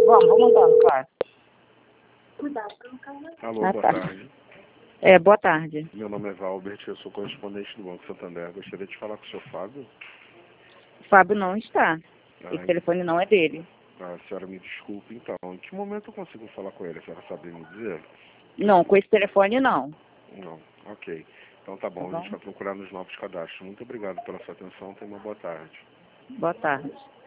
Vamos andando, claro. Alô, Ah, boa tá. tarde. Boa tarde. Meu nome é Valbert, eu sou correspondente do Banco Santander. Gostaria de falar com o seu Fábio. O Fábio não está. Ah, Esse telefone não é dele. a senhora me desculpe, então. Em que momento eu consigo falar com ele? A senhora sabe me dizer? Não, com esse telefone não. Não. Ok. Então tá bom, Tá a gente bom? vai procurar nos novos cadastros. Muito obrigado pela sua atenção. Tenha uma boa tarde. Boa tarde.